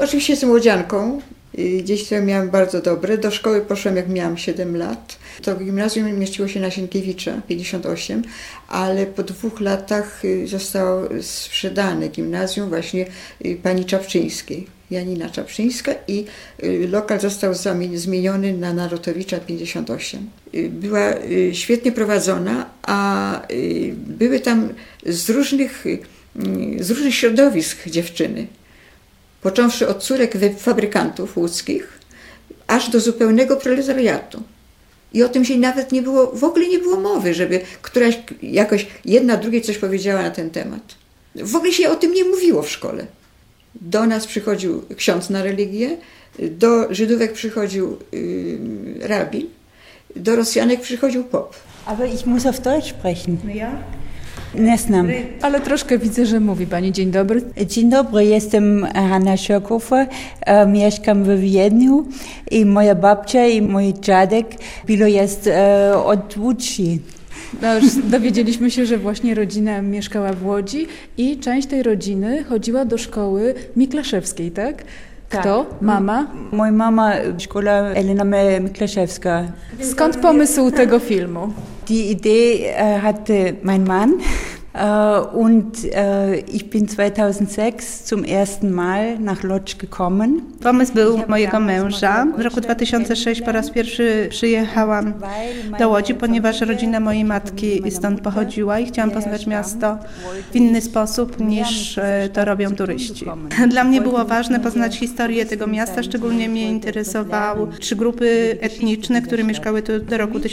Oczywiście jestem młodzianką. Dzieciństwo miałam bardzo dobre. Do szkoły poszłam, jak miałam 7 lat. To gimnazjum mieściło się na Sienkiewicza, 58, ale po 2 latach zostało sprzedane gimnazjum właśnie pani Czapczyńskiej, Janina Czapczyńska, i lokal został zmieniony na Narutowicza 58. Była świetnie prowadzona, a były tam z różnych środowisk dziewczyny. Począwszy od córek fabrykantów łódzkich, aż do zupełnego proletariatu. I o tym się nawet nie było, w ogóle nie było mowy, żeby któraś jakoś jedna drugiej coś powiedziała na ten temat. W ogóle się o tym nie mówiło w szkole. Do nas przychodził ksiądz na religię, do Żydówek przychodził rabin, do Rosjanek przychodził pop. Aber ich muss auf Deutsch sprechen. Ja? Nesnam. Ale troszkę widzę, że mówi pani. Dzień dobry. Dzień dobry, jestem Hanna Szokowa, mieszkam w Wiedniu i moja babcia i mój dziadek jest od Łódź. No już dowiedzieliśmy się, że właśnie rodzina mieszkała w Łodzi i część tej rodziny chodziła do szkoły Miklaszewskiej, tak? Kto? Tak. Mama? Moja mama, szkoła Elena Miklaszewska. Skąd pomysł tego filmu? Die Idee hatte mein Mann. Und ich bin 2006 zum ersten Mal nach Łódź gekommen. Pomysł był mojego męża. W roku 2006 po raz pierwszy przyjechałam do Łodzi, ponieważ rodzina mojej matki stąd pochodziła i chciałam poznać miasto w inny sposób niż to robią turyści. Dla mnie było ważne poznać historię tego miasta, szczególnie mnie interesowały 3 grupy etniczne, które mieszkały tu do roku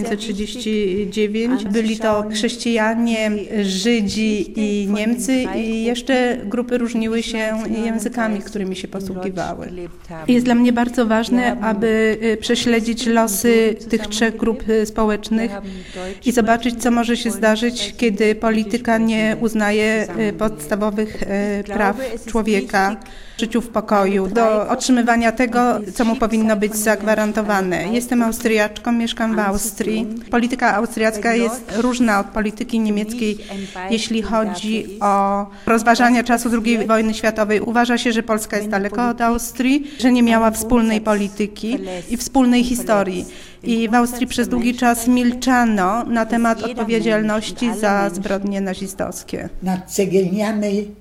1939. Byli to chrześcijanie, Żydzi i Niemcy, i jeszcze grupy różniły się językami, którymi się posługiwały. Jest dla mnie bardzo ważne, aby prześledzić losy tych 3 grup społecznych i zobaczyć, co może się zdarzyć, kiedy polityka nie uznaje podstawowych praw człowieka, życiu w pokoju, do otrzymywania tego, co mu powinno być zagwarantowane. Jestem Austriaczką, mieszkam w Austrii. Polityka austriacka jest różna od polityki niemieckiej, jeśli chodzi o rozważania czasu II wojny światowej. Uważa się, że Polska jest daleko od Austrii, że nie miała wspólnej polityki i wspólnej historii. I w Austrii przez długi czas milczano na temat odpowiedzialności za zbrodnie nazistowskie. Na Cegielnianej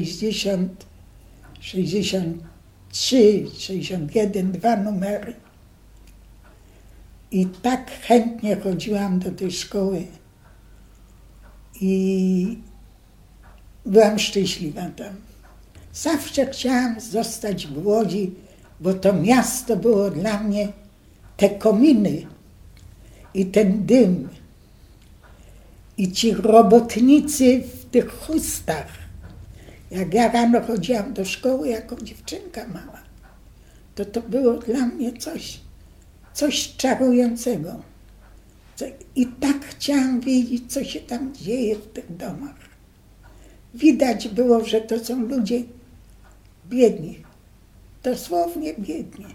63, 61, 2 numery. I tak chętnie chodziłam do tej szkoły i byłam szczęśliwa tam. Zawsze chciałam zostać w Łodzi, bo to miasto było dla mnie, te kominy i ten dym i ci robotnicy w tych chustach. Jak ja rano chodziłam do szkoły jako dziewczynka mała, to było dla mnie coś czarującego. I tak chciałam wiedzieć, co się tam dzieje w tych domach. Widać było, że to są ludzie biedni, dosłownie biedni.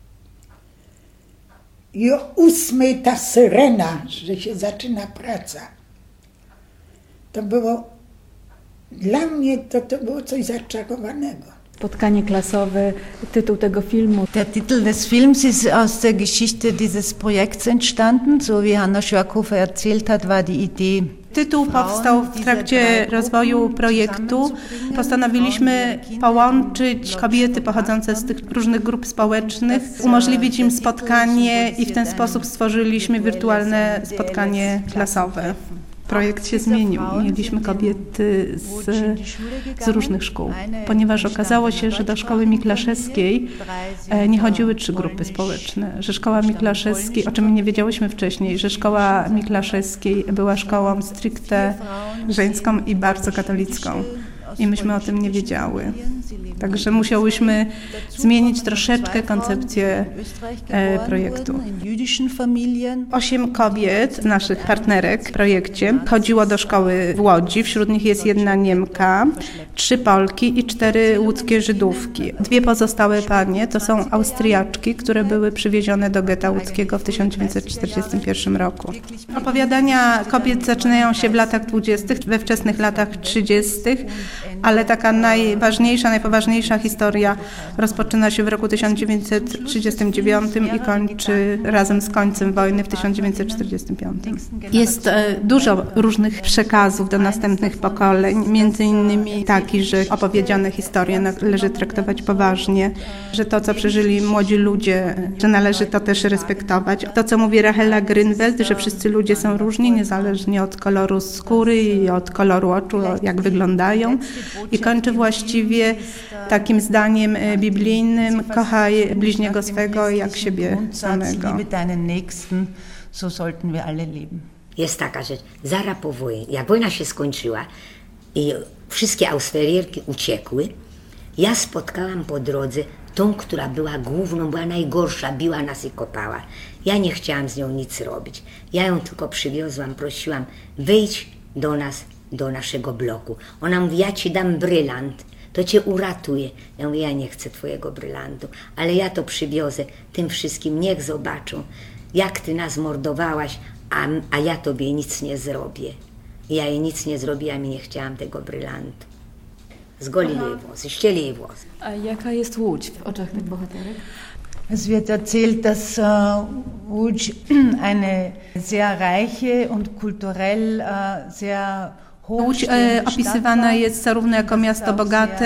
I o 8 ta syrena, że się zaczyna praca. To było, dla mnie to było coś zaczarowanego. Spotkanie klasowe, tytuł tego filmu. Der Titel des Films ist aus der Geschichte dieses Projekts entstanden. So wie Hanna Schörkofer erzählt hat, war die Idee. Tytuł powstał w trakcie rozwoju projektu. Postanowiliśmy połączyć kobiety pochodzące z tych różnych grup społecznych, umożliwić im spotkanie i w ten sposób stworzyliśmy wirtualne spotkanie klasowe. Projekt się zmienił. Mieliśmy kobiety z różnych szkół, ponieważ okazało się, że do szkoły Miklaszewskiej nie chodziły 3 grupy społeczne, że szkoła Miklaszewskiej, o czym nie wiedziałyśmy wcześniej, że szkoła Miklaszewskiej była szkołą stricte żeńską i bardzo katolicką. I myśmy o tym nie wiedziały. Także musiałyśmy zmienić troszeczkę koncepcję projektu. 8 kobiet z naszych partnerek w projekcie chodziło do szkoły w Łodzi. Wśród nich jest 1 Niemka, 3 Polki i 4 łódzkie Żydówki. 2 pozostałe panie to są Austriaczki, które były przywiezione do getta łódzkiego w 1941 roku. Opowiadania kobiet zaczynają się w latach 20., we wczesnych latach 30., ale taka najważniejsza, najpoważniejsza historia rozpoczyna się w roku 1939 i kończy razem z końcem wojny w 1945. Jest dużo różnych przekazów do następnych pokoleń, między innymi taki, że opowiedziane historie należy traktować poważnie, że to, co przeżyli młodzi ludzie, że należy to też respektować. To, co mówi Rachela Grünwald, że wszyscy ludzie są różni, niezależnie od koloru skóry i od koloru oczu, jak wyglądają. I kończy właściwie takim zdaniem biblijnym: kochaj bliźniego swego jak siebie samego. Jest taka rzecz, zaraz po wojnie, jak wojna się skończyła i wszystkie Australierki uciekły, ja spotkałam po drodze tą, która była główną, była najgorsza, biła nas i kopała. Ja nie chciałam z nią nic robić. Ja ją tylko przywiozłam, prosiłam: wejdź do nas, do naszego bloku. Ona mówi: ja ci dam brylant, to cię uratuje. Ja mówię: ja nie chcę twojego brylantu, ale ja to przywiozę tym wszystkim, niech zobaczą, jak ty nas mordowałaś, a ja tobie nic nie zrobię. Ja jej nic nie zrobiłam i nie chciałam tego brylantu. Zgolili jej włosy, ścieli jej włosy. A jaka jest Łódź w oczach tych bohaterek? Es wird erzählt, dass Łódź eine sehr reiche und kulturell sehr Łódź opisywana jest zarówno jako miasto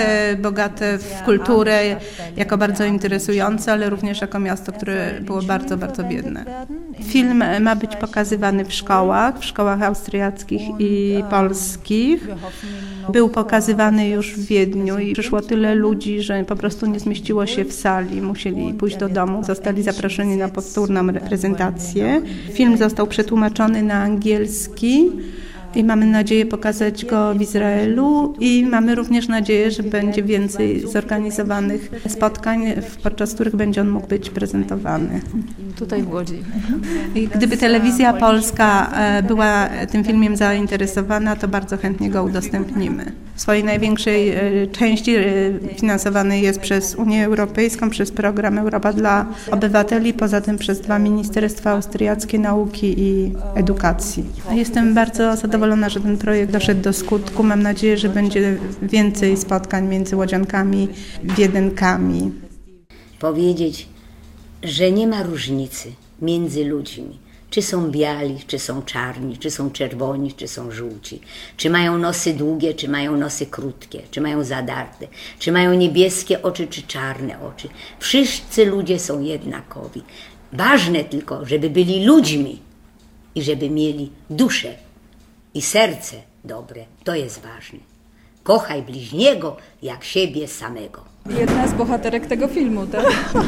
bogate w kulturę, jako bardzo interesujące, ale również jako miasto, które było bardzo, bardzo biedne. Film ma być pokazywany w szkołach austriackich i polskich. Był pokazywany już w Wiedniu i przyszło tyle ludzi, że po prostu nie zmieściło się w sali. Musieli pójść do domu, zostali zaproszeni na powtórną prezentację. Film został przetłumaczony na angielski i mamy nadzieję pokazać go w Izraelu i mamy również nadzieję, że będzie więcej zorganizowanych spotkań, podczas których będzie on mógł być prezentowany. Tutaj w Łodzi. I gdyby telewizja polska była tym filmem zainteresowana, to bardzo chętnie go udostępnimy. W swojej największej części finansowany jest przez Unię Europejską, przez program Europa dla Obywateli, poza tym przez 2 ministerstwa austriackie nauki i edukacji. Jestem bardzo zadowolona, że ten projekt doszedł do skutku. Mam nadzieję, że będzie więcej spotkań między łodziankami, wiedenkami. Powiedzieć, że nie ma różnicy między ludźmi. Czy są biali, czy są czarni, czy są czerwoni, czy są żółci. Czy mają nosy długie, czy mają nosy krótkie, czy mają zadarte. Czy mają niebieskie oczy, czy czarne oczy. Wszyscy ludzie są jednakowi. Ważne tylko, żeby byli ludźmi i żeby mieli duszę i serce dobre. To jest ważne. Kochaj bliźniego jak siebie samego. Jedna z bohaterek tego filmu, tak?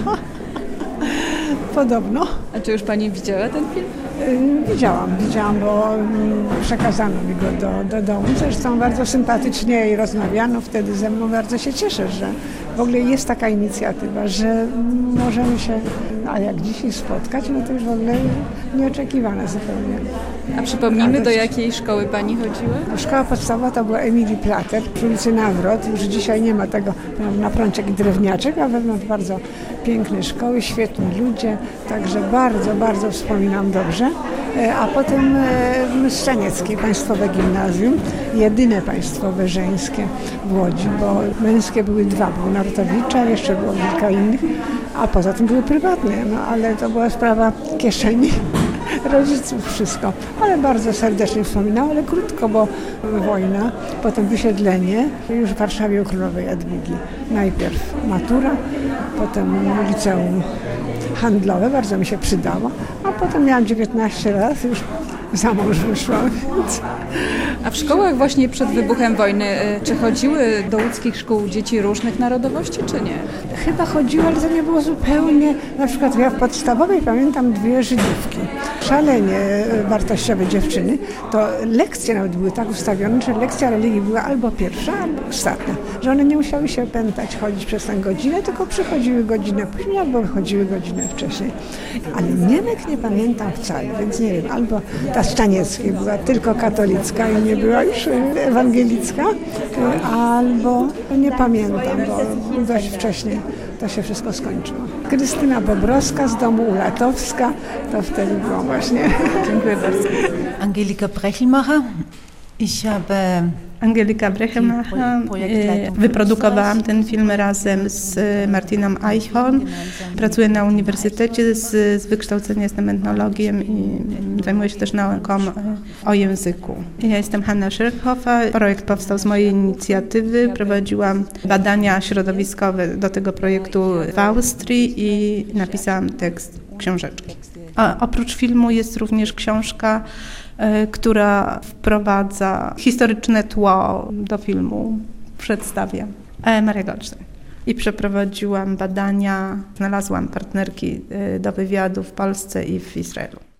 Podobno. A czy już pani widziała ten film? Widziałam, bo przekazano mi go do domu. Zresztą bardzo sympatycznie i rozmawiano wtedy ze mną. Bardzo się cieszę, że w ogóle jest taka inicjatywa, że możemy się, a jak dzisiaj spotkać, no to już w ogóle nieoczekiwane zupełnie. A przypomnijmy, do jakiej szkoły pani chodziła? Szkoła podstawowa to była Emilii Plater przy ulicy Nawrot. Już dzisiaj nie ma tego na prączek i drewniaczek, a wewnątrz bardzo piękne szkoły, świetni ludzie, także bardzo, bardzo wspominam dobrze. A potem Szczenieckie Państwowe Gimnazjum, jedyne państwowe żeńskie w Łodzi, bo męskie były 2, był Narutowicza, jeszcze było kilka innych, a poza tym były prywatne, no ale to była sprawa kieszeni rodziców, wszystko. Ale bardzo serdecznie wspominam, ale krótko, bo wojna, potem wysiedlenie, już w Warszawie u Królowej Jadwigi. Najpierw matura, potem liceum handlowe, bardzo mi się przydało, a potem miałam 19 lat, już za mąż wyszłam, więc... A w szkołach właśnie przed wybuchem wojny, czy chodziły do łódzkich szkół dzieci różnych narodowości, czy nie? Chyba chodziły, ale to nie było zupełnie, na przykład ja w podstawowej pamiętam 2 Żydówki, szalenie wartościowe dziewczyny, to lekcje nawet były tak ustawione, że lekcja religii była albo pierwsza, albo ostatnia, że one nie musiały się pętać, chodzić przez tę godzinę, tylko przychodziły godzinę później, albo wychodziły godzinę wcześniej. Ale Niemiec nie pamiętam wcale, więc nie wiem, albo ta Szczanieckiej była tylko katolicka i nie była już ewangelicka, albo nie pamiętam, bo dość wcześnie to się wszystko skończyło. Krystyna Bobrowska z domu Ulatowska, to wtedy było właśnie. Dziękuję bardzo. Angelika Brechelmacher. Ich habe Angelika Brechemacher. Wyprodukowałam ten film razem z Martiną Eichhorn. Pracuję na uniwersytecie, z wykształcenia jestem etnologiem i zajmuję się też nauką o języku. Ja jestem Hanna Schirchhofer. Projekt powstał z mojej inicjatywy. Prowadziłam badania środowiskowe do tego projektu w Austrii i napisałam tekst książeczki. A oprócz filmu jest również książka, która wprowadza historyczne tło do filmu, przedstawia Maria Goldstein. I przeprowadziłam badania, znalazłam partnerki do wywiadu w Polsce i w Izraelu.